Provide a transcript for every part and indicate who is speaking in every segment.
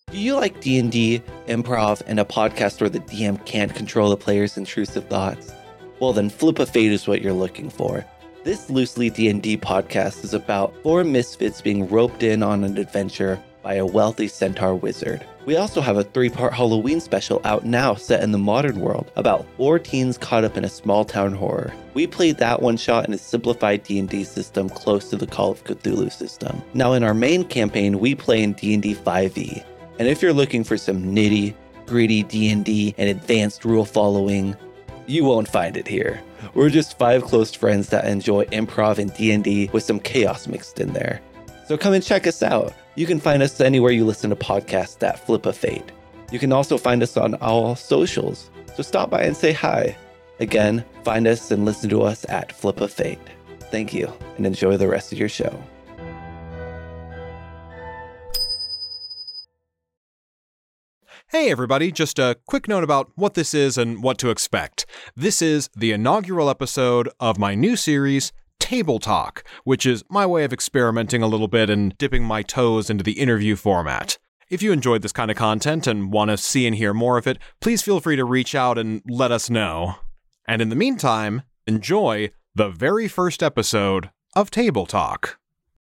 Speaker 1: Do you like D&D, improv, and a podcast where the DM can't control the player's intrusive thoughts? Well, then Flip a Fate is what you're looking for. This loosely D&D podcast is about 4 misfits being roped in on an adventure by a wealthy centaur wizard. We also have a 3-part Halloween special out now set in the modern world about 4 teens caught up in a small town horror. We played that one shot in a simplified D&D system close to the Call of Cthulhu system. Now in our main campaign, we play in D&D 5e. And if you're looking for some nitty, gritty D&D and advanced rule following, you won't find it here. We're just 5 close friends that enjoy improv and D&D with some chaos mixed in there. So come and check us out. You can find us anywhere you listen to podcasts at Flip a Fate. You can also find us on all socials, so stop by and say hi. Again, find us and listen to us at Flip a Fate. Thank you, and enjoy the rest of your show.
Speaker 2: Hey everybody, just a quick note about what this is and what to expect. This is the inaugural episode of my new series, Table Talk, which is my way of experimenting a little bit and dipping my toes into the interview format. If you enjoyed this kind of content and want to see and hear more of it, please feel free to reach out and let us know. And in the meantime, enjoy the very first episode of Table Talk.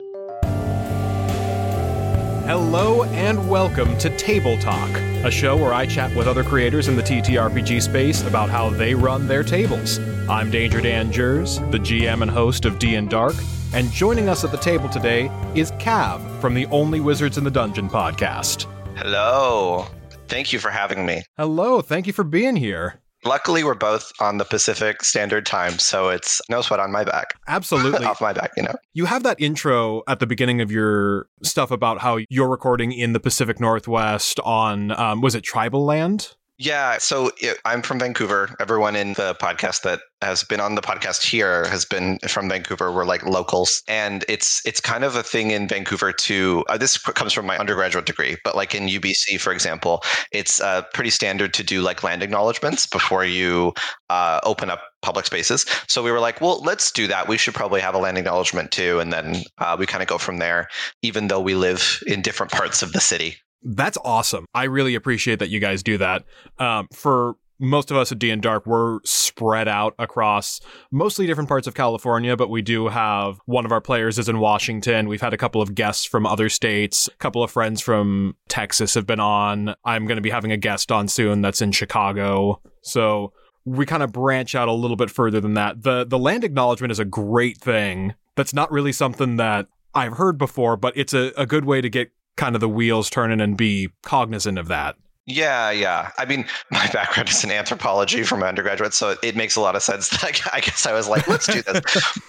Speaker 2: Hello and welcome to Table Talk, a show where I chat with other creators in the TTRPG space about how they run their tables. I'm Danger Dan Jers, the GM and host of D & Dark, and joining us at the table today is Cav from the Only Wizards in the Dungeon podcast.
Speaker 3: Hello. Thank you for having me.
Speaker 2: Hello, thank you for being here.
Speaker 3: Luckily, we're both on the Pacific Standard Time, so it's no sweat on my back.
Speaker 2: Absolutely.
Speaker 3: Off my back, you know.
Speaker 2: You have that intro at the beginning of your stuff about how you're recording in the Pacific Northwest on, was it Tribal Land?
Speaker 3: Yeah, so I'm from Vancouver. Everyone in the podcast that has been on the podcast here has been from Vancouver. We're like locals. And it's kind of a thing in Vancouver too. This comes from my undergraduate degree, but like in UBC, for example, it's pretty standard to do like land acknowledgements before you open up public spaces. So we were like, well, let's do that. We should probably have a land acknowledgement too. And then we kind of go from there, even though we live in different parts of the city.
Speaker 2: That's awesome. I really appreciate that you guys do that. For most of us at D & Dark, we're spread out across mostly different parts of California, but we do have one of our players is in Washington. We've had a couple of guests from other states. A couple of friends from Texas have been on. I'm going to be having a guest on soon that's in Chicago. So we kind of branch out a little bit further than that. The land acknowledgement is a great thing. That's not really something that I've heard before, but it's a good way to get kind of the wheels turning and be cognizant of that.
Speaker 3: Yeah. I mean, my background is in anthropology from my undergraduate, so it makes a lot of sense that I guess I was like, let's do this.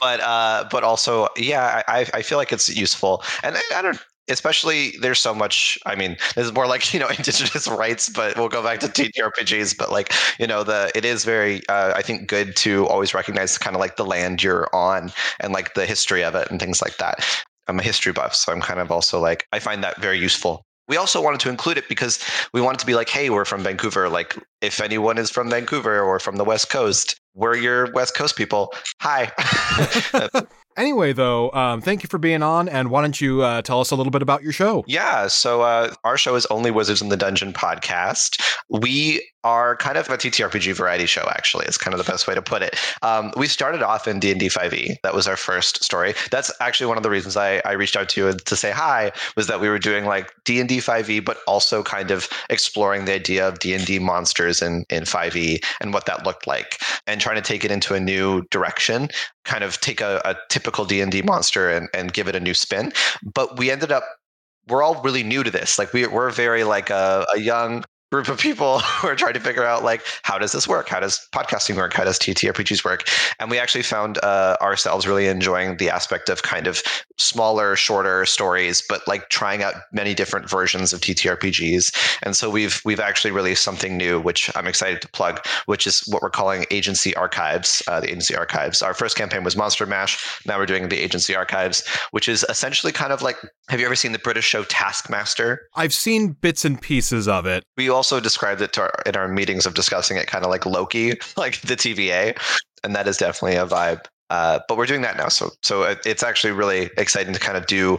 Speaker 3: But also, yeah, I feel like it's useful. And I don't, especially there's so much, I mean, this is more like, indigenous rights, but we'll go back to TTRPGs, but like, it is very, I think good to always recognize kind of like the land you're on and like the history of it and things like that. I'm a history buff, so I'm kind of also like, I find that very useful. We also wanted to include it because we wanted to be like, hey, we're from Vancouver. Like, if anyone is from Vancouver or from the West Coast, we're your West Coast people. Hi.
Speaker 2: Anyway, though, thank you for being on, and why don't you tell us a little bit about your show?
Speaker 3: Yeah, so our show is Only Wizards in the Dungeon podcast. We are kind of a TTRPG variety show, actually. It's kind of the best way to put it. We started off in D&D 5e. That was our first story. That's actually one of the reasons I reached out to you to say hi, was that we were doing like D&D 5e, but also kind of exploring the idea of D&D monsters in 5e and what that looked like, and trying to take it into a new direction, kind of take a typical D&D monster and give it a new spin. But we ended up, we're all really new to this. Like we're very like a young group of people who are trying to figure out like, how does this work? How does podcasting work? How does TTRPGs work? And we actually found ourselves really enjoying the aspect of kind of smaller, shorter stories, but like trying out many different versions of TTRPGs. And so we've actually released something new, which I'm excited to plug, which is what we're calling Agency Archives, the Agency Archives. Our first campaign was Monster Mash. Now we're doing the Agency Archives, which is essentially kind of like, have you ever seen the British show Taskmaster?
Speaker 2: I've seen bits and pieces of it.
Speaker 3: We also described it in our meetings of discussing it kind of like Loki, like the TVA, and that is definitely a vibe. But we're doing that now, so it's actually really exciting to kind of do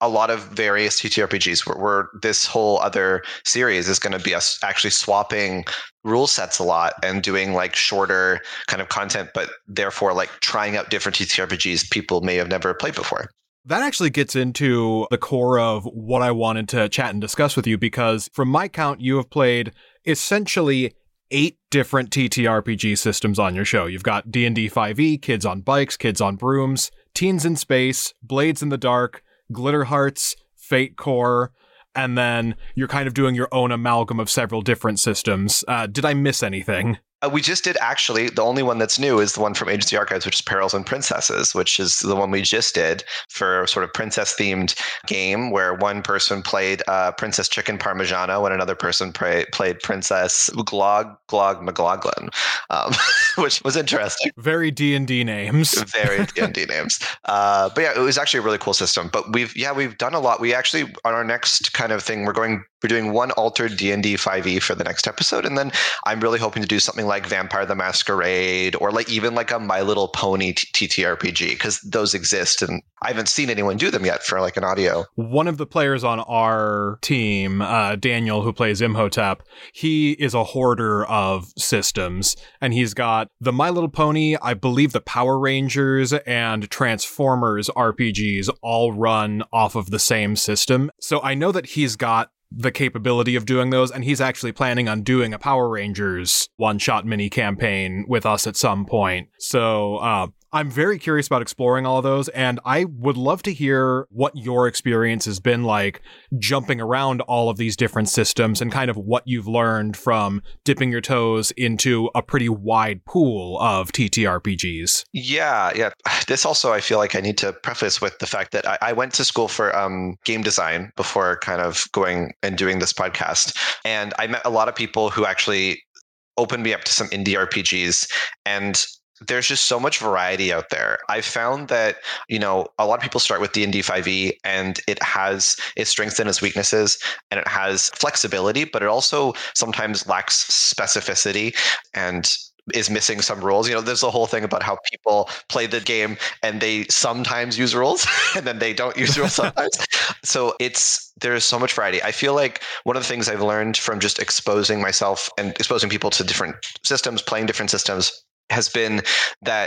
Speaker 3: a lot of various TTRPGs where this whole other series is going to be us actually swapping rule sets a lot and doing like shorter kind of content, but therefore like trying out different TTRPGs people may have never played before.
Speaker 2: That actually gets into the core of what I wanted to chat and discuss with you, because from my count, you have played essentially 8 different TTRPG systems on your show. You've got D&D 5e, Kids on Bikes, Kids on Brooms, Teens in Space, Blades in the Dark, Glitter Hearts, Fate Core, and then you're kind of doing your own amalgam of several different systems. Did I miss anything?
Speaker 3: We just did, actually. The only one that's new is the one from Agency Archives, which is Perils and Princesses, which is the one we just did for a sort of princess-themed game where one person played Princess Chicken Parmigiano and another person played Princess Glog McLaughlin, which was interesting.
Speaker 2: Very D&D names.
Speaker 3: Very D&D names. But yeah, it was actually a really cool system. But we've done a lot. We actually, on our next kind of thing, we're doing one altered D&D 5e for the next episode, and then I'm really hoping to do something like Vampire the Masquerade or like even like a My Little Pony TTRPG, because those exist and I haven't seen anyone do them yet for like an audio.
Speaker 2: One of the players on our team, Daniel, who plays Imhotep, he is a hoarder of systems, and he's got the My Little Pony, I believe the Power Rangers, and Transformers RPGs all run off of the same system. So I know that he's got the capability of doing those, and he's actually planning on doing a Power Rangers one-shot mini campaign with us at some point. So I'm very curious about exploring all of those, and I would love to hear what your experience has been like jumping around all of these different systems and kind of what you've learned from dipping your toes into a pretty wide pool of TTRPGs.
Speaker 3: Yeah. This also, I feel like I need to preface with the fact that I went to school for game design before kind of going and doing this podcast. And I met a lot of people who actually opened me up to some indie RPGs, and there's just so much variety out there. I found that, a lot of people start with D&D 5e and it has its strengths and its weaknesses, and it has flexibility, but it also sometimes lacks specificity and is missing some rules. There's a whole thing about how people play the game and they sometimes use rules and then they don't use rules sometimes. So there's so much variety. I feel like one of the things I've learned from just exposing myself and exposing people to different systems, playing different systems, has been that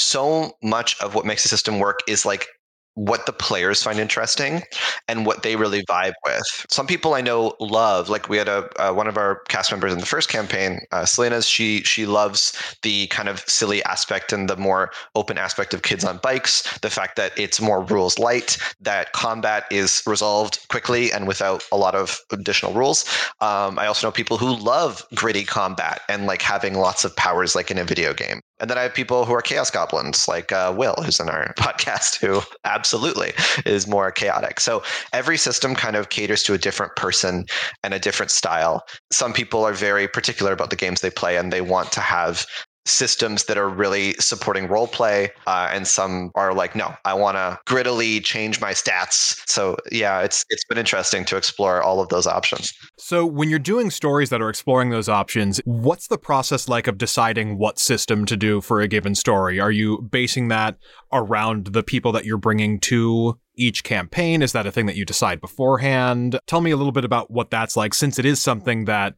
Speaker 3: so much of what makes a system work is like what the players find interesting and what they really vibe with. Some people I know love, like we had one of our cast members in the first campaign, Selena's, she loves the kind of silly aspect and the more open aspect of Kids on Bikes, the fact that it's more rules light, that combat is resolved quickly and without a lot of additional rules. I also know people who love gritty combat and like having lots of powers like in a video game. And then I have people who are chaos goblins, like Will, who's in our podcast, who absolutely is more chaotic. So every system kind of caters to a different person and a different style. Some people are very particular about the games they play, and they want to have systems that are really supporting role play, and some are like, no, I want to grittily change my stats. So yeah, it's been interesting to explore all of those options.
Speaker 2: So when you're doing stories that are exploring those options, what's the process like of deciding what system to do for a given story? Are you basing that around the people that you're bringing to each campaign? Is that a thing that you decide beforehand? Tell me a little bit about what that's like, since it is something that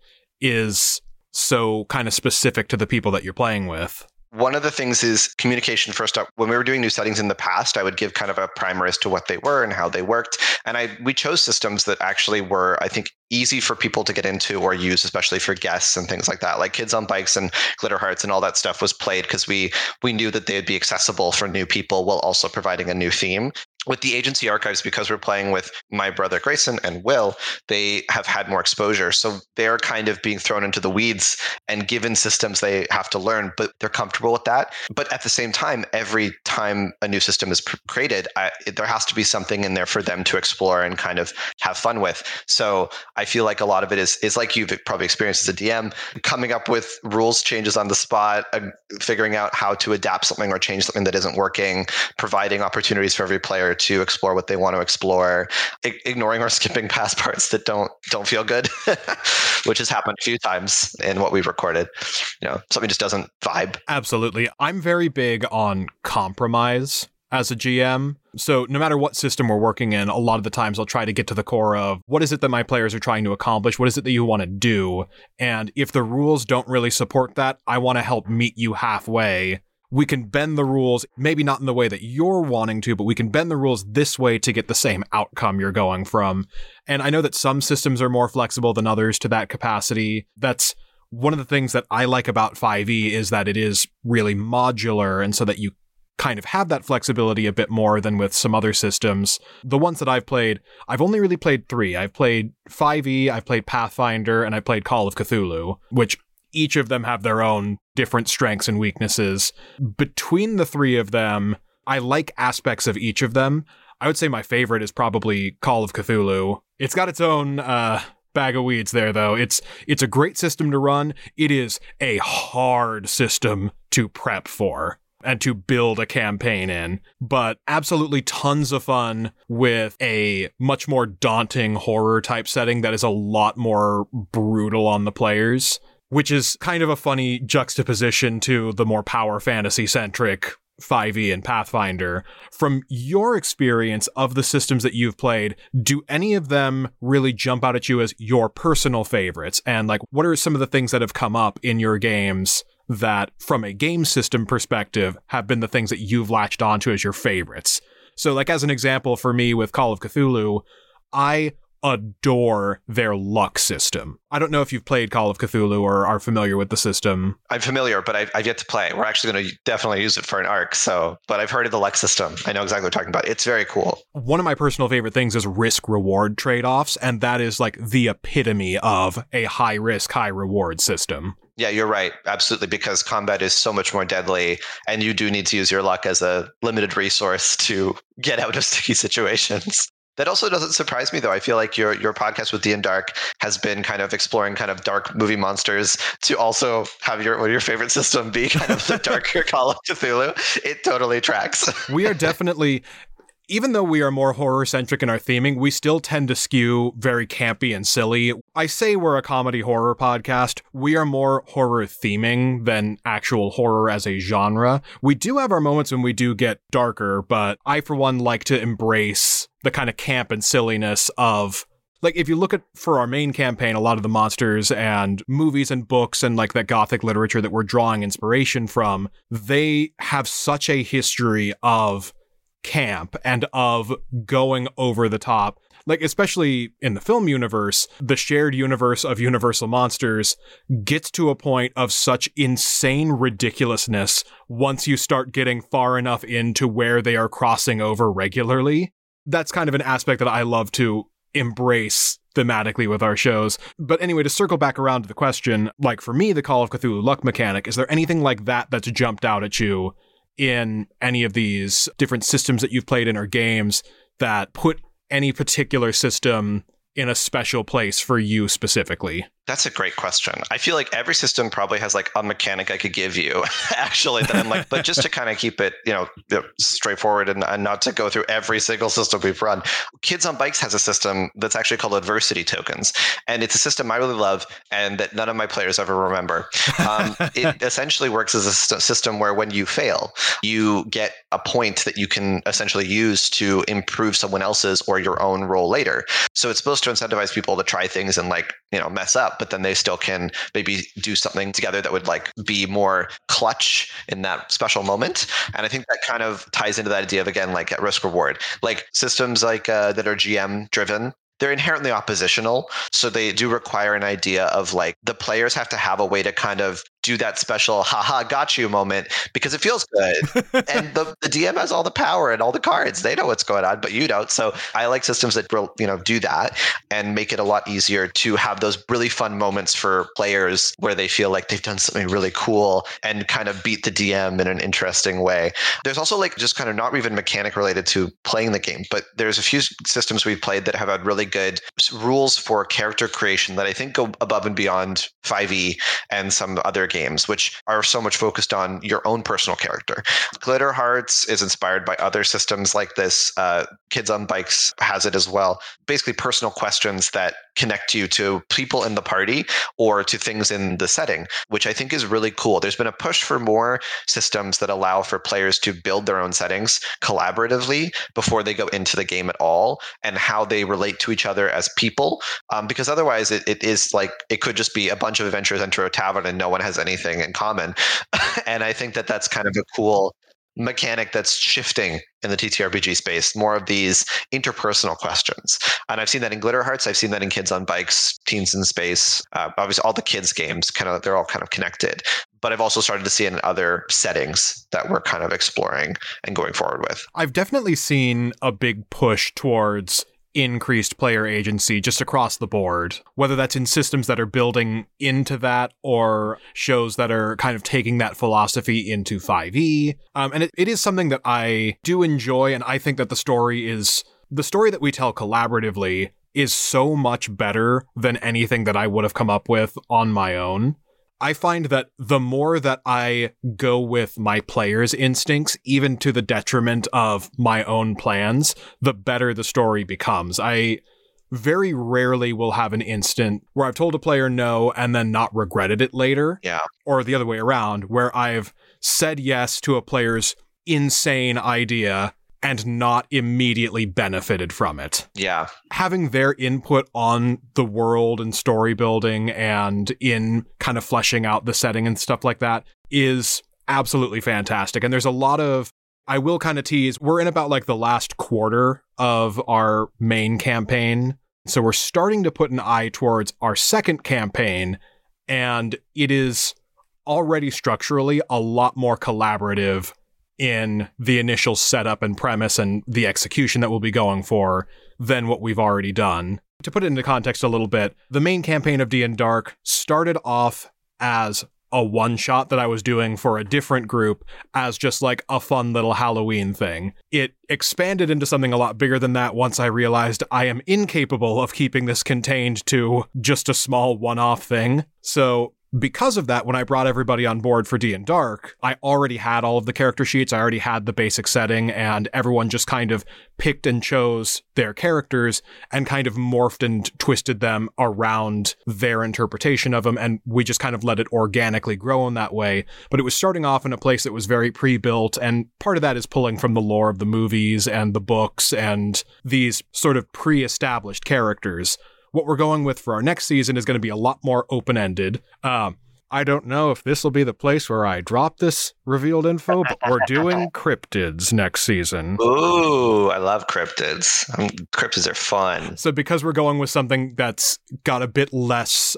Speaker 2: is so kind of specific to the people that you're playing with.
Speaker 3: One of the things is communication first up. When we were doing new settings in the past, I would give kind of a primer as to what they were and how they worked. And we chose systems that actually were, I think, easy for people to get into or use, especially for guests and things like that. Like Kids on Bikes and Glitter Hearts and all that stuff was played because we knew that they would be accessible for new people while also providing a new theme. With the Agency Archives, because we're playing with my brother Grayson and Will, they have had more exposure. So they're kind of being thrown into the weeds and given systems they have to learn, but they're comfortable with that. But at the same time, every time a new system is created, there has to be something in there for them to explore and kind of have fun with. So I feel like a lot of it is like you've probably experienced as a DM, coming up with rules changes on the spot, figuring out how to adapt something or change something that isn't working, providing opportunities for every player to explore what they want to explore, ignoring or skipping past parts that don't feel good, which has happened a few times in what we've recorded. Something just doesn't vibe.
Speaker 2: Absolutely. I'm very big on compromise. as a GM. So no matter what system we're working in, a lot of the times I'll try to get to the core of what is it that my players are trying to accomplish? What is it that you want to do? And if the rules don't really support that, I want to help meet you halfway. We can bend the rules, maybe not in the way that you're wanting to, but we can bend the rules this way to get the same outcome you're going from. And I know that some systems are more flexible than others to that capacity. That's one of the things that I like about 5e is that it is really modular, and so that you kind of have that flexibility a bit more than with some other systems. The ones that I've played, I've only really played 3. I've played 5e, I've played Pathfinder, and I played Call of Cthulhu, which each of them have their own different strengths and weaknesses. Between the 3 of them, I like aspects of each of them. I would say my favorite is probably Call of Cthulhu. It's got its own bag of weeds there, though. It's a great system to run. It is a hard system to prep for and to build a campaign in, but absolutely tons of fun with a much more daunting horror type setting that is a lot more brutal on the players, which is kind of a funny juxtaposition to the more power fantasy centric 5e and Pathfinder. From your experience of the systems that you've played, do any of them really jump out at you as your personal favorites? And like, what are some of the things that have come up in your games that, from a game system perspective, have been the things that you've latched onto as your favorites? So like, as an example, for me with Call of Cthulhu, I adore their luck system. I don't know if you've played Call of Cthulhu or are familiar with the system.
Speaker 3: I'm familiar, but I've yet to play. We're actually going to definitely use it for an arc. But I've heard of the luck system. I know exactly what you're talking about. It's very cool.
Speaker 2: One of my personal favorite things is risk-reward trade-offs, and that is like the epitome of a high-risk, high-reward system.
Speaker 3: Yeah, you're right. Absolutely. Because combat is so much more deadly, and you do need to use your luck as a limited resource to get out of sticky situations. That also doesn't surprise me, though. I feel like your podcast with Dean Dark has been kind of exploring kind of dark movie monsters to also have your favorite system be kind of the darker Call of Cthulhu. It totally tracks.
Speaker 2: We are definitely, even though we are more horror-centric in our theming, we still tend to skew very campy and silly. I say we're a comedy horror podcast. We are more horror theming than actual horror as a genre. We do have our moments when we do get darker, but I, for one, like to embrace the kind of camp and silliness of, like, if you look at, for our main campaign, a lot of the monsters and movies and books and like that gothic literature that we're drawing inspiration from, they have such a history of camp and of going over the top. Like, especially in the film universe, the shared universe of Universal Monsters gets to a point of such insane ridiculousness once you start getting far enough into where they are crossing over regularly. That's kind of an aspect that I love to embrace thematically with our shows. But anyway, to circle back around to the question, like for me, the Call of Cthulhu luck mechanic, is there anything like that that's jumped out at you in any of these different systems that you've played in or games that put any particular system in a special place for you specifically?
Speaker 3: That's a great question. I feel like every system probably has like a mechanic I could give you, actually, that I'm like, but just to kind of keep it, straightforward and not to go through every single system we've run. Kids on Bikes has a system that's actually called adversity tokens. And it's a system I really love and that none of my players ever remember. It essentially works as a system where when you fail, you get a point that you can essentially use to improve someone else's or your own role later. So it's supposed to incentivize people to try things and mess up, but then they still can maybe do something together that would like be more clutch in that special moment. And I think that kind of ties into that idea of, again, like risk reward, like systems like that are GM driven. They're inherently oppositional. So they do require an idea of like the players have to have a way to kind of do that special haha got you moment because it feels good. And the DM has all the power and all the cards. They know what's going on, but you don't. So I like systems that will, do that and make it a lot easier to have those really fun moments for players where they feel like they've done something really cool and kind of beat the DM in an interesting way. There's also like just kind of not even mechanic related to playing the game, but there's a few systems we've played that have had really good rules for character creation that I think go above and beyond 5e and some other games, which are so much focused on your own personal character. Glitter Hearts is inspired by other systems like this. Kids on Bikes has it as well. Basically personal questions that connect you to people in the party or to things in the setting, which I think is really cool. There's been a push for more systems that allow for players to build their own settings collaboratively before they go into the game at all, and how they relate to each other as people. Because otherwise it is like, it could just be a bunch of adventurers enter a tavern and no one has anything in common. And I think that that's kind of a cool mechanic that's shifting in the TTRPG space, more of these interpersonal questions. And I've seen that in Glitter Hearts. I've seen that in Kids on Bikes, Teens in Space. Obviously, all the kids games, they're all kind of connected. But I've also started to see it in other settings that we're kind of exploring and going forward with.
Speaker 2: I've definitely seen a big push towards increased player agency just across the board, whether that's in systems that are building into that or shows that are kind of taking that philosophy into 5e. And it is something that I do enjoy, and I think that the story that we tell collaboratively is so much better than anything that I would have come up with on my own. I find that the more that I go with my players' instincts, even to the detriment of my own plans, the better the story becomes. I very rarely will have an instant where I've told a player no and then not regretted it later.
Speaker 3: Yeah.
Speaker 2: Or the other way around, where I've said yes to a player's insane idea and not immediately benefited from it.
Speaker 3: Yeah.
Speaker 2: Having their input on the world and story building and in kind of fleshing out the setting and stuff like that is absolutely fantastic. And there's a lot of, I will kind of tease, we're in about like the last quarter of our main campaign. So we're starting to put an eye towards our second campaign, and it is already structurally a lot more collaborative in the initial setup and premise and the execution that we'll be going for than what we've already done. To put it into context a little bit, the main campaign of D&D Dark started off as a one-shot that I was doing for a different group as just like a fun little Halloween thing. It expanded into something a lot bigger than that once I realized I am incapable of keeping this contained to just a small one-off thing. So because of that, when I brought everybody on board for D&D Dark, I already had all of the character sheets, I already had the basic setting, and everyone just kind of picked and chose their characters and kind of morphed and twisted them around their interpretation of them, and we just kind of let it organically grow in that way. But it was starting off in a place that was very pre-built, and part of that is pulling from the lore of the movies and the books and these sort of pre-established characters. What we're going with for our next season is going to be a lot more open-ended. I don't know if this will be the place where I drop this revealed info, but we're doing cryptids next season.
Speaker 3: Ooh, I love cryptids. Cryptids are fun.
Speaker 2: So because we're going with something that's got a bit less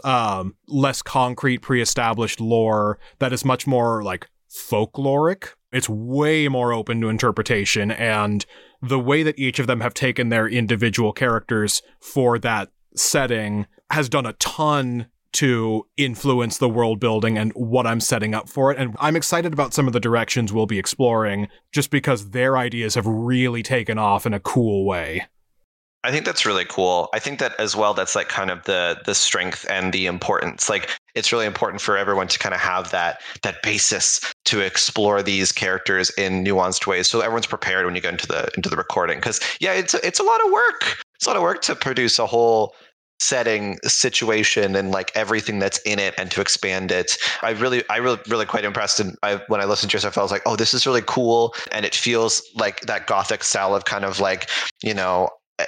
Speaker 2: concrete, pre-established lore, that is much more like folkloric, it's way more open to interpretation, and the way that each of them have taken their individual characters for that setting has done a ton to influence the world building and what I'm setting up for it. And I'm excited about some of the directions we'll be exploring just because their ideas have really taken off in a cool way.
Speaker 3: I think that's really cool. I think that as well, that's like kind of the strength and the importance. Like, it's really important for everyone to kind of have that basis to explore these characters in nuanced ways, so everyone's prepared when you go into the recording. Because it's a lot of work. It's a lot of work to produce a whole setting, situation, and like everything that's in it, and to expand it. I really quite impressed. And when I listened to your stuff, I was like, oh, this is really cool, and it feels like that gothic style of kind of like, you know,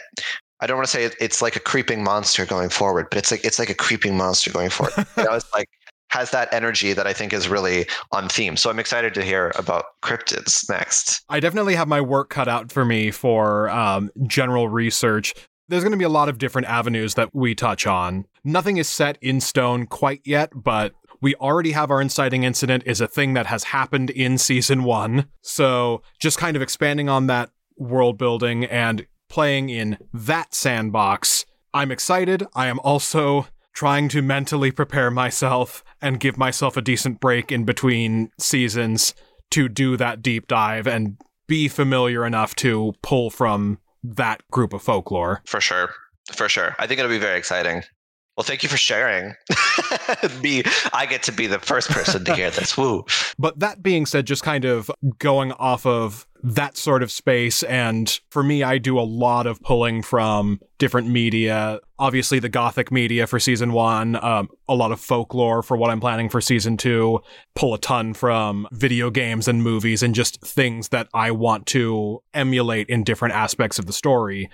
Speaker 3: I don't want to say it's like a creeping monster going forward, but it's like a creeping monster going forward. You know, it's like has that energy that I think is really on theme. So I'm excited to hear about cryptids next.
Speaker 2: I definitely have my work cut out for me for general research. There's going to be a lot of different avenues that we touch on. Nothing is set in stone quite yet, but we already have our inciting incident is a thing that has happened in season 1. So just kind of expanding on that world building and playing in that sandbox. I'm excited. I am also trying to mentally prepare myself and give myself a decent break in between seasons to do that deep dive and be familiar enough to pull from that group of folklore.
Speaker 3: For sure. I think it'll be very exciting. Well, thank you for sharing. I get to be the first person to hear this. Woo.
Speaker 2: But that being said, just kind of going off of that sort of space, and for me, I do a lot of pulling from different media. Obviously, the Gothic media for season 1, a lot of folklore for what I'm planning for season 2, pull a ton from video games and movies and just things that I want to emulate in different aspects of the story.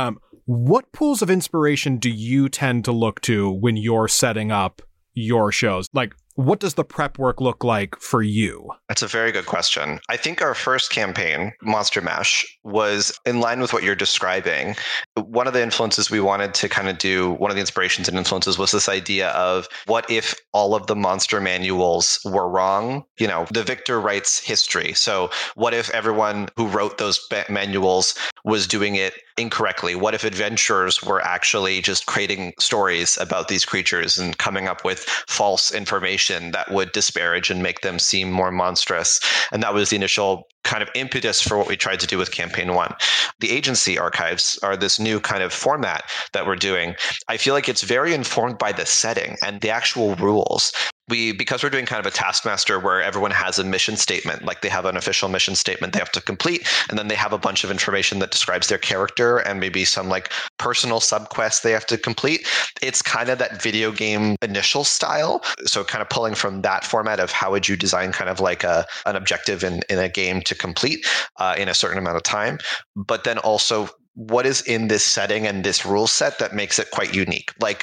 Speaker 2: What pools of inspiration do you tend to look to when you're setting up your shows? Like, what does the prep work look like for you?
Speaker 3: That's a very good question. I think our first campaign, Monster Mash, was in line with what you're describing. One of the influences we wanted to kind of do, one of the inspirations and influences was this idea of what if all of the monster manuals were wrong? You know, the victor writes history. So what if everyone who wrote those manuals was doing it incorrectly? What if adventurers were actually just creating stories about these creatures and coming up with false information that would disparage and make them seem more monstrous? And that was the initial kind of impetus for what we tried to do with campaign 1. The agency archives are this new kind of format that we're doing. I feel like it's very informed by the setting and the actual rules. Because we're doing kind of a taskmaster where everyone has a mission statement, like they have an official mission statement they have to complete, and then they have a bunch of information that describes their character and maybe some like personal subquests they have to complete. It's kind of that video game initial style. So kind of pulling from that format of how would you design kind of like an objective in a game to complete in a certain amount of time, but then also what is in this setting and this rule set that makes it quite unique. Like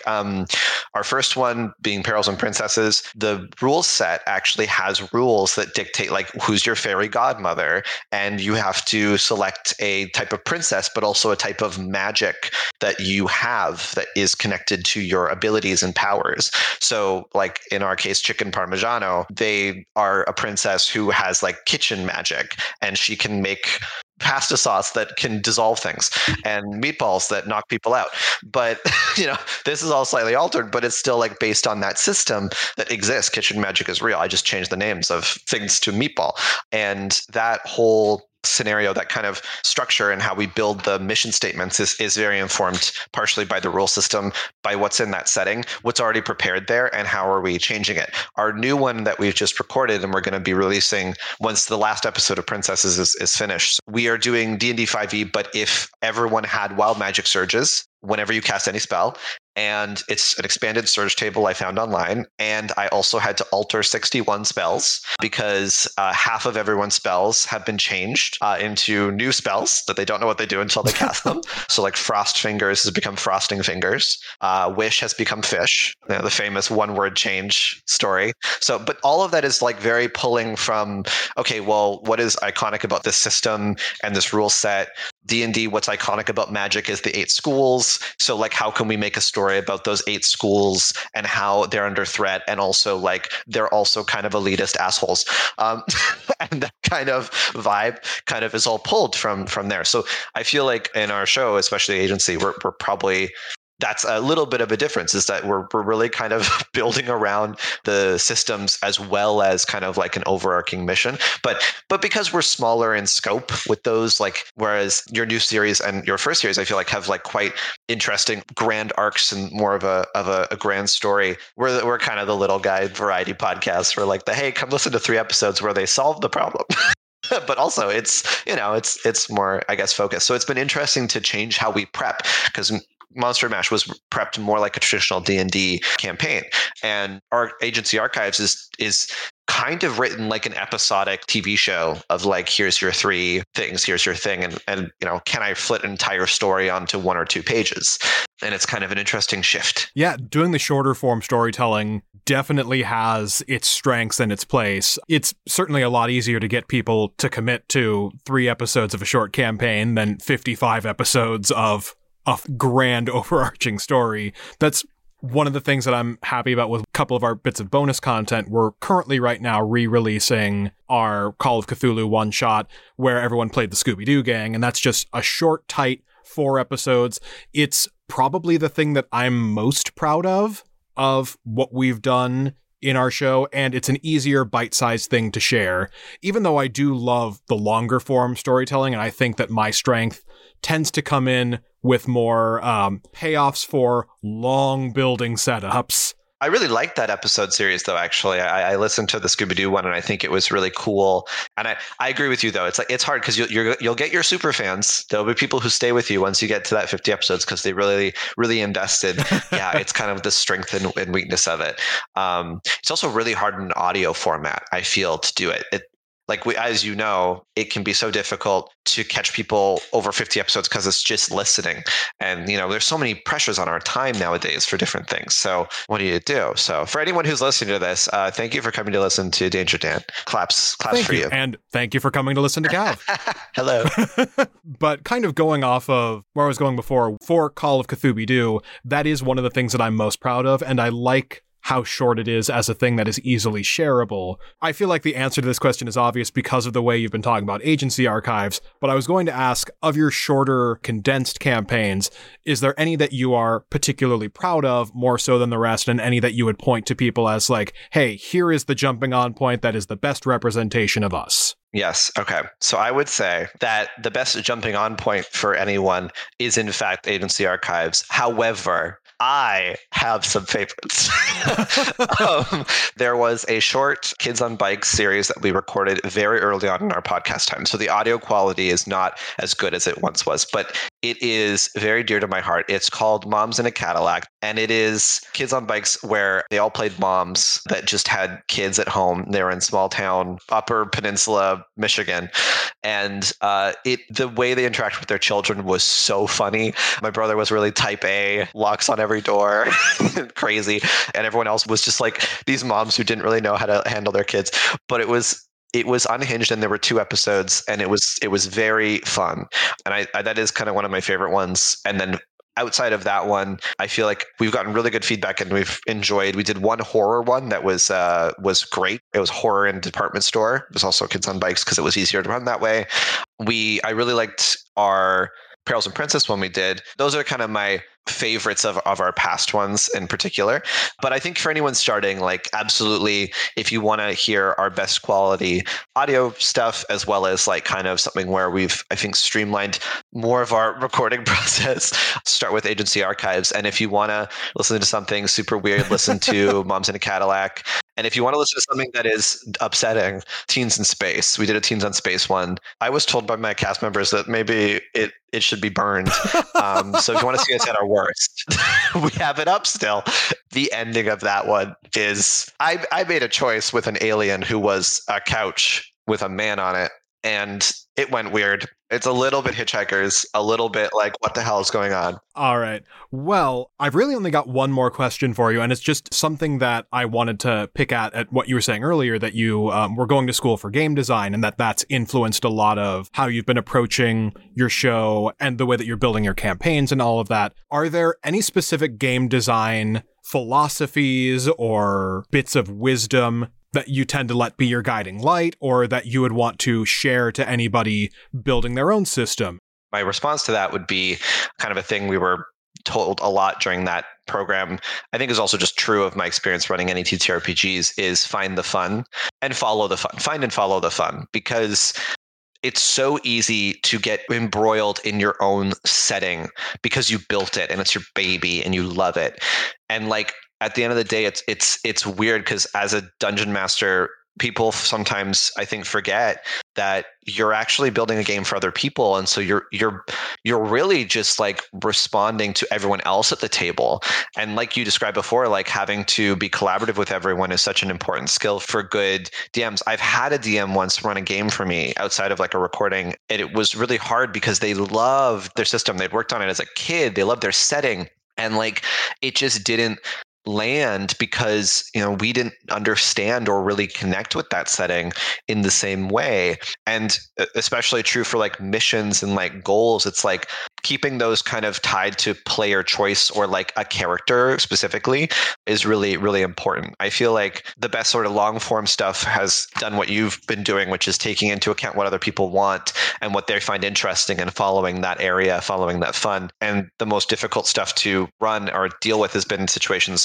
Speaker 3: our first one being Perils and Princesses, the rule set actually has rules that dictate like who's your fairy godmother, and you have to select a type of princess, but also a type of magic that you have that is connected to your abilities and powers. So like in our case, Chicken Parmigiano, they are a princess who has like kitchen magic, and she can make pasta sauce that can dissolve things and meatballs that knock people out. But, you know, this is all slightly altered, but it's still like based on that system that exists. Kitchen magic is real. I just changed the names of things to meatball. And that whole scenario, that kind of structure and how we build the mission statements is very informed partially by the rule system, by what's in that setting, what's already prepared there, and how are we changing it. Our new one that we've just recorded and we're going to be releasing once the last episode of Princesses is finished. We are doing D&D 5e, but if everyone had wild magic surges whenever you cast any spell, and it's an expanded surge table I found online. And I also had to alter 61 spells because half of everyone's spells have been changed into new spells that they don't know what they do until they cast them. So like Frost Fingers has become Frosting Fingers. Wish has become Fish, you know, the famous one-word change story. So, but all of that is like very pulling from, okay, well, what is iconic about this system and this rule set? D&D, what's iconic about magic is the 8 schools. So like, how can we make a story about those 8 schools and how they're under threat, and also like they're also kind of elitist assholes, and that kind of vibe kind of is all pulled from there. So I feel like in our show, especially Agency, we're probably, that's a little bit of a difference, is that we're really kind of building around the systems as well as kind of like an overarching mission. But because we're smaller in scope with those, like, whereas your new series and your first series, I feel like have like quite interesting grand arcs and more of a grand story. We're kind of the little guy variety podcast. We're like hey, come listen to 3 episodes where they solve the problem. But also it's, you know, it's more, I guess, focused. So it's been interesting to change how we prep, because Monster Mash was prepped more like a traditional D&D campaign, and our Agency Archives is kind of written like an episodic TV show of like, here's your 3 things, here's your thing, and you know, can I flip an entire story onto 1 or 2 pages? And it's kind of an interesting shift.
Speaker 2: Yeah, doing the shorter form storytelling definitely has its strengths and its place. It's certainly a lot easier to get people to commit to 3 episodes of a short campaign than 55 episodes of a grand overarching story. That's one of the things that I'm happy about with a couple of our bits of bonus content. We're currently right now re-releasing our Call of Cthulhu one-shot where everyone played the Scooby-Doo gang, and that's just a short, tight 4 episodes. It's probably the thing that I'm most proud of what we've done in our show, and it's an easier bite-sized thing to share. Even though I do love the longer form storytelling, and I think that my strength tends to come in with more payoffs for long building setups.
Speaker 3: I really liked that episode series, though. Actually, I listened to the Scooby-Doo one, and I think it was really cool. And I agree with you, though. It's like it's hard because you'll get your super fans. There'll be people who stay with you once you get to that 50 episodes because they really invested. Yeah, it's kind of the strength and weakness of it. It's also really hard in audio format, I feel, to do it. As you know, it can be so difficult to catch people over 50 episodes because it's just listening. And, there's so many pressures on our time nowadays for different things. So what do you do? So for anyone who's listening to this, thank you for coming to listen to Danger Dan. Claps
Speaker 2: thank
Speaker 3: for you.
Speaker 2: And thank you for coming to listen to Cav.
Speaker 3: Hello.
Speaker 2: But kind of going off of where I was going before, for Call of Cthulhu, that is one of the things that I'm most proud of. And I like how short it is as a thing that is easily shareable. I feel like the answer to this question is obvious because of the way you've been talking about agency archives, but I was going to ask, of your shorter, condensed campaigns, is there any that you are particularly proud of more so than the rest, and any that you would point to people as like, hey, here is the jumping on point that is the best representation of us?
Speaker 3: Yes. Okay. So I would say that the best jumping on point for anyone is, in fact, agency archives. However, I have some favorites. There was a short Kids on Bikes series that we recorded very early on in our podcast time. So the audio quality is not as good as it once was, but it is very dear to my heart. It's called Moms in a Cadillac, and it is Kids on Bikes where they all played moms that just had kids at home. They were in small town, Upper Peninsula, Michigan. And the way they interact with their children was so funny. My brother was really type A, locks on every door, crazy. And everyone else was just like these moms who didn't really know how to handle their kids. But it was unhinged, and there were 2 episodes, and it was very fun. And I that is kind of one of my favorite ones. And then outside of that one, I feel like we've gotten really good feedback and we've enjoyed. We did one horror one that was great. It was horror in a department store. It was also Kids on Bikes because it was easier to run that way. I really liked our Perils and Princess one we did. Those are kind of my favorites of our past ones in particular. But I think for anyone starting, like, absolutely, if you want to hear our best quality audio stuff, as well as like kind of something where we've, I think, streamlined more of our recording process, start with agency archives. And if you want to listen to something super weird, listen to Moms in a Cadillac. And if you want to listen to something that is upsetting, Teens in Space. We did a Teens on Space one. I was told by my cast members that maybe it should be burned. So if you want to see us at our worst, we have it up still. The ending of that one is, I made a choice with an alien who was a couch with a man on it, and it went weird. It's a little bit Hitchhikers, a little bit like, what the hell is going on?
Speaker 2: All right. Well, I've really only got one more question for you, and it's just something that I wanted to pick at what you were saying earlier, that you were going to school for game design, and that's influenced a lot of how you've been approaching your show and the way that you're building your campaigns and all of that. Are there any specific game design philosophies or bits of wisdom that you tend to let be your guiding light, or that you would want to share to anybody building their own system?
Speaker 3: My response to that would be kind of a thing we were told a lot during that program. I think is also just true of my experience running any TTRPGs, is find the fun and follow the fun. Find and follow the fun, because it's so easy to get embroiled in your own setting because you built it and it's your baby and you love it. And like, at the end of the day, it's weird because as a dungeon master, people sometimes, I think, forget that you're actually building a game for other people, and so you're really just like responding to everyone else at the table. And like you described before, like having to be collaborative with everyone is such an important skill for good DMs. I've had a DM once run a game for me outside of like a recording, and it was really hard because they loved their system. They'd worked on it as a kid. They loved their setting, and like it just didn't land because we didn't understand or really connect with that setting in the same way. And especially true for like missions and like goals, it's like keeping those kind of tied to player choice or like a character specifically is really, really important. I feel like the best sort of long form stuff has done what you've been doing, which is taking into account what other people want and what they find interesting and following that area, following that fun. And the most difficult stuff to run or deal with has been situations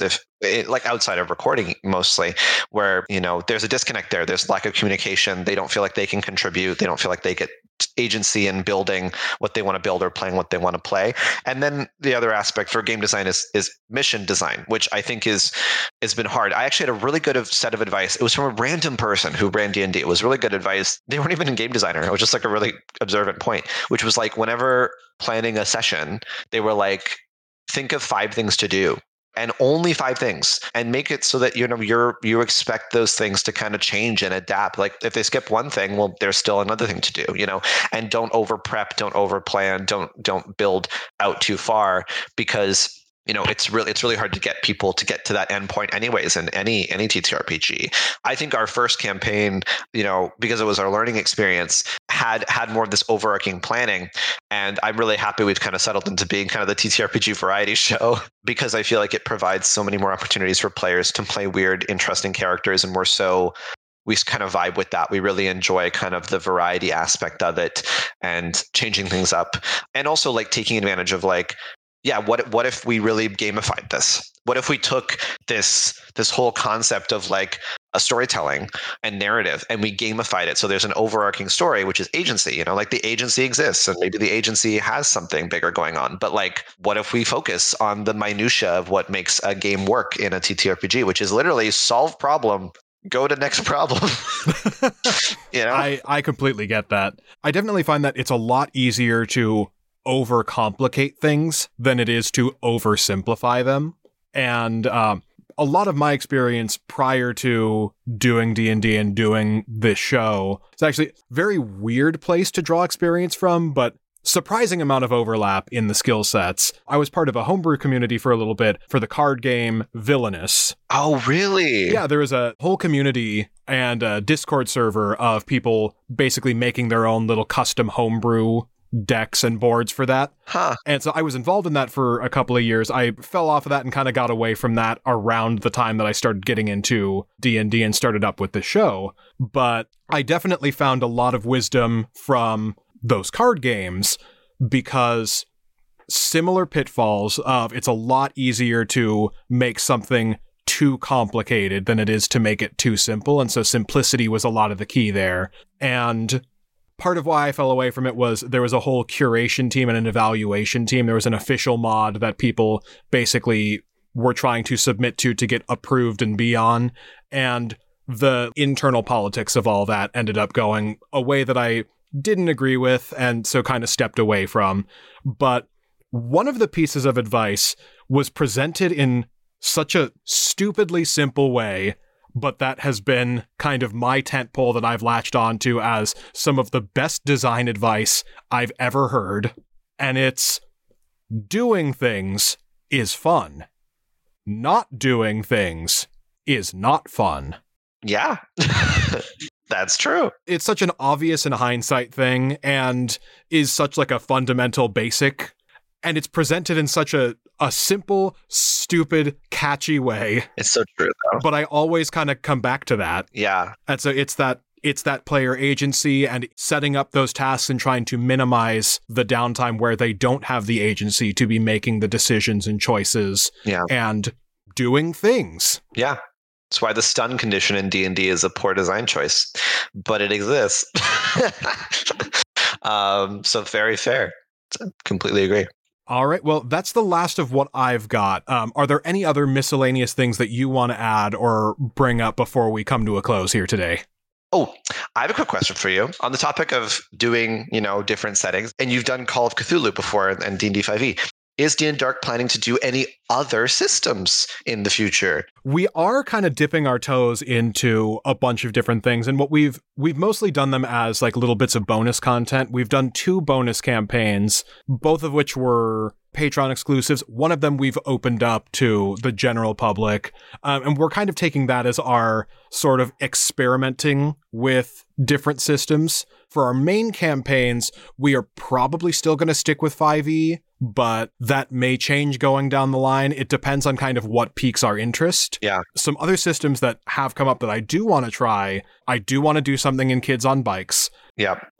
Speaker 3: like outside of recording mostly, where, there's a disconnect there. There's lack of communication. They don't feel like they can contribute. They don't feel like they get agency in building what they want to build or playing what they want to play. And then the other aspect for game design is mission design, which I think has been hard. I actually had a really good set of advice. It was from a random person who ran D&D. It was really good advice. They weren't even a game designer. It was just like a really observant point, which was like, whenever planning a session, they were like, think of 5 things to do. And only 5 things, and make it so that you expect those things to kind of change and adapt. Like if they skip one thing, well, there's still another thing to do, and don't over prep, don't over plan, don't build out too far, because it's really hard to get people to get to that end point anyways in any TTRPG. I think our first campaign, because it was our learning experience, had more of this overarching planning. And I'm really happy we've kind of settled into being kind of the TTRPG variety show, because I feel like it provides so many more opportunities for players to play weird, interesting characters. And we kind of vibe with that. We really enjoy kind of the variety aspect of it and changing things up. And also like taking advantage of like, yeah, what if we really gamified this? What if we took this whole concept of like a storytelling and narrative and we gamified it? So there's an overarching story, which is agency, like the agency exists and maybe the agency has something bigger going on. But like, what if we focus on the minutia of what makes a game work in a TTRPG, which is literally solve problem, go to next problem.
Speaker 2: I completely get that. I definitely find that it's a lot easier to overcomplicate things than it is to oversimplify them. And a lot of my experience prior to doing D&D and doing this show, it's actually a very weird place to draw experience from, but surprising amount of overlap in the skill sets. I was part of a homebrew community for a little bit for the card game Villainous.
Speaker 3: Oh, really?
Speaker 2: Yeah, there was a whole community and a Discord server of people basically making their own little custom homebrew decks and boards for that. And so I was involved in that for a couple of years. I fell off of that and kind of got away from that around the time that I started getting into D&D and started up with the show. But I definitely found a lot of wisdom from those card games, because similar pitfalls of it's a lot easier to make something too complicated than it is to make it too simple. And so simplicity was a lot of the key there. And part of why I fell away from it was there was a whole curation team and an evaluation team. There was an official mod that people basically were trying to submit to get approved and be on. And the internal politics of all that ended up going a way that I didn't agree with, and so kind of stepped away from. But one of the pieces of advice was presented in such a stupidly simple way, but that has been kind of my tentpole that I've latched onto as some of the best design advice I've ever heard. And it's, doing things is fun. Not doing things is not fun.
Speaker 3: Yeah, that's true.
Speaker 2: It's such an obvious in hindsight thing and is such like a fundamental basic. And it's presented in such a simple, stupid, catchy way.
Speaker 3: It's so true, though.
Speaker 2: But I always kind of come back to that.
Speaker 3: Yeah.
Speaker 2: And so it's that player agency and setting up those tasks and trying to minimize the downtime where they don't have the agency to be making the decisions and choices.
Speaker 3: Yeah.
Speaker 2: And doing things.
Speaker 3: Yeah. That's why the stun condition in D&D is a poor design choice, but it exists. So very fair. Completely agree.
Speaker 2: All right. Well, that's the last of what I've got. Are there any other miscellaneous things that you want to add or bring up before we come to a close here today?
Speaker 3: Oh, I have a quick question for you on the topic of doing, different settings. And you've done Call of Cthulhu before and D&D 5e. Is D&D Dark planning to do any other systems in the future?
Speaker 2: We are kind of dipping our toes into a bunch of different things. And what we've mostly done them as like little bits of bonus content. We've done 2 bonus campaigns, both of which were Patreon exclusives. One of them we've opened up to the general public. And we're kind of taking that as our sort of experimenting with different systems. For our main campaigns, we are probably still going to stick with 5e, but that may change going down the line. It depends on kind of what piques our interest.
Speaker 3: Yeah.
Speaker 2: Some other systems that have come up that I do want to try, I do want to do something in Kids on Bikes.
Speaker 3: Yeah.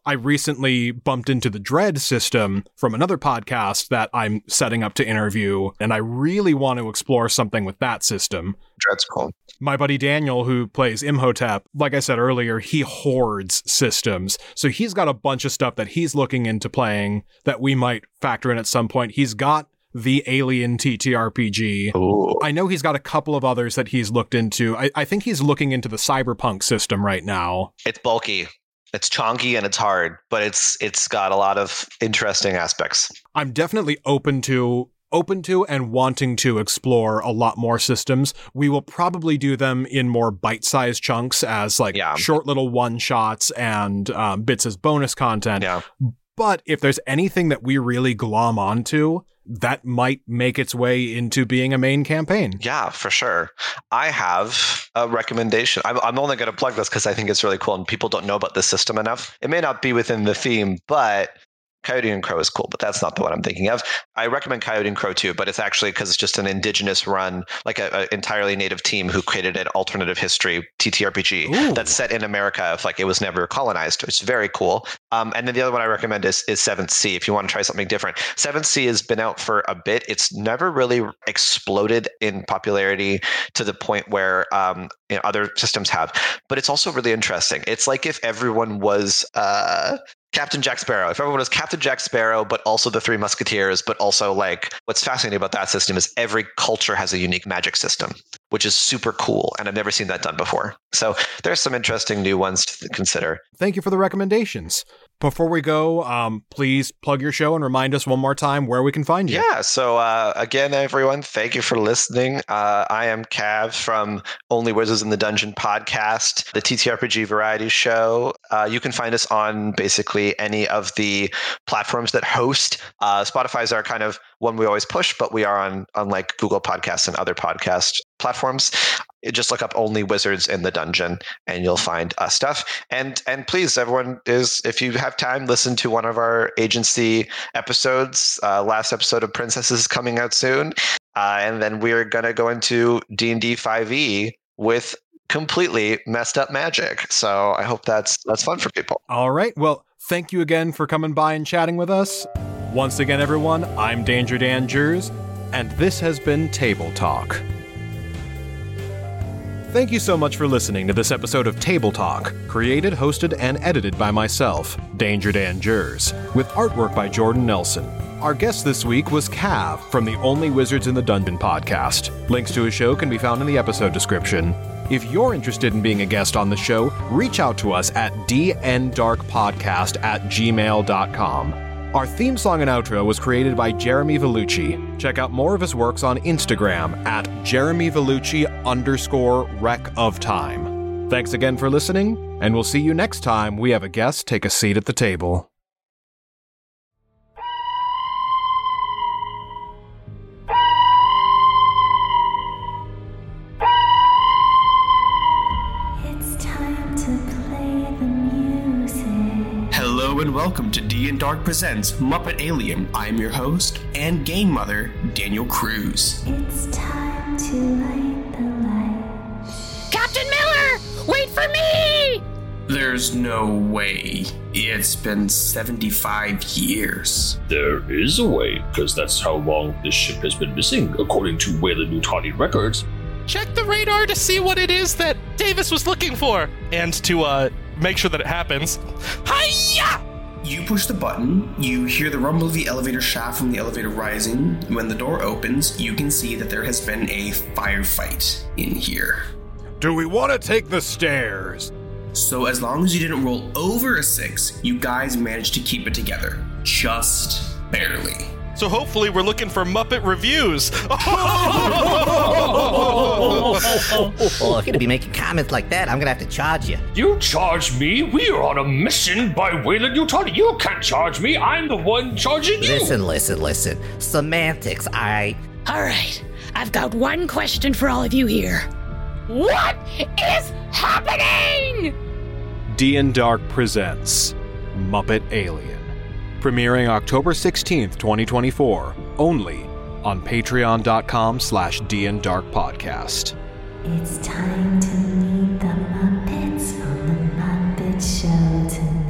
Speaker 2: I recently bumped into the Dread system from another podcast that I'm setting up to interview, and I really want to explore something with that system.
Speaker 3: Dread's cool.
Speaker 2: My buddy Daniel, who plays Imhotep, like I said earlier, he hoards systems. So he's got a bunch of stuff that he's looking into playing that we might factor in at some point. He's got the Alien TTRPG.
Speaker 3: Ooh.
Speaker 2: I know he's got a couple of others that he's looked into. I think he's looking into the Cyberpunk system right now.
Speaker 3: It's bulky. It's chonky and it's hard, but it's got a lot of interesting aspects.
Speaker 2: I'm definitely open to and wanting to explore a lot more systems. We will probably do them in more bite-sized chunks as short little one-shots and bits as bonus content.
Speaker 3: Yeah.
Speaker 2: But if there's anything that we really glom onto, that might make its way into being a main campaign.
Speaker 3: Yeah, for sure. I have a recommendation. I'm only going to plug this because I think it's really cool and people don't know about this system enough. It may not be within the theme, but Coyote and Crow is cool, but that's not the one I'm thinking of. I recommend Coyote and Crow too, but it's actually because it's just an indigenous run, like an entirely native team who created an alternative history TTRPG that's set in America if it was never colonized. It's very cool. And then the other one I recommend is 7th Sea if you want to try something different. 7th Sea has been out for a bit. It's never really exploded in popularity to the point where other systems have, but it's also really interesting. It's like if everyone was Captain Jack Sparrow. If everyone was Captain Jack Sparrow, but also the Three Musketeers, but also what's fascinating about that system is every culture has a unique magic system, which is super cool. And I've never seen that done before. So there's some interesting new ones to consider.
Speaker 2: Thank you for the recommendations. Before we go, please plug your show and remind us one more time where we can find you.
Speaker 3: Yeah. So again, everyone, thank you for listening. I am Cav from Only Wizards in the Dungeon podcast, the TTRPG variety show. You can find us on basically any of the platforms that host. Spotify's our kind of one we always push, but we are on Google Podcasts and other podcast platforms. Just look up Only Wizards in the Dungeon and you'll find stuff. And please, everyone, if you have time, listen to one of our agency episodes. Last episode of Princesses is coming out soon. And then we're going to go into D&D 5e with completely messed up magic. So I hope that's fun for people.
Speaker 2: All right. Well, thank you again for coming by and chatting with us. Once again, everyone, I'm Danger Dan Jers, and this has been Table Talk. Thank you so much for listening to this episode of Table Talk, created, hosted, and edited by myself, Danger Dan Jers, with artwork by Jordan Nelson. Our guest this week was Cav from the Only Wizards in the Dungeon podcast. Links to his show can be found in the episode description. If you're interested in being a guest on the show, reach out to us at dndarkpodcast@gmail.com. Our theme song and outro was created by Jeremy Vellucci. Check out more of his works on Instagram at JeremyVellucci_RecOfTime. Thanks again for listening, and we'll see you next time we have a guest take a seat at the table.
Speaker 4: Hello and welcome to D & Dark Presents Muppet Alien. I'm your host and game mother, Daniel Cruz.
Speaker 5: It's time to light the light.
Speaker 6: Captain Miller! Wait for me!
Speaker 4: There's no way. It's been 75 years.
Speaker 7: There is a way, because that's how long this ship has been missing, according to Weyland-Yutani records.
Speaker 8: Check the radar to see what it is that Davis was looking for, and to make sure that it happens. Hi-ya!
Speaker 4: You push the button, you hear the rumble of the elevator shaft from the elevator rising. When the door opens, you can see that there has been a firefight in here.
Speaker 2: Do we want to take the stairs?
Speaker 4: So as long as you didn't roll over a 6, you guys managed to keep it together. Just barely.
Speaker 8: So hopefully we're looking for Muppet reviews.
Speaker 9: Well, if you're going to be making comments like that, I'm going to have to charge you.
Speaker 7: You charge me? We are on a mission by Weyland-Yutani. You can't charge me. I'm the one charging you.
Speaker 9: Listen. Semantics, all right?
Speaker 6: All right, I've got one question for all of you here. What is happening?
Speaker 2: D & Dark presents Muppet Alien. Premiering October 16th, 2024, only on patreon.com/dndarkpodcast.
Speaker 5: It's time to meet the Muppets on the Muppet Show tonight.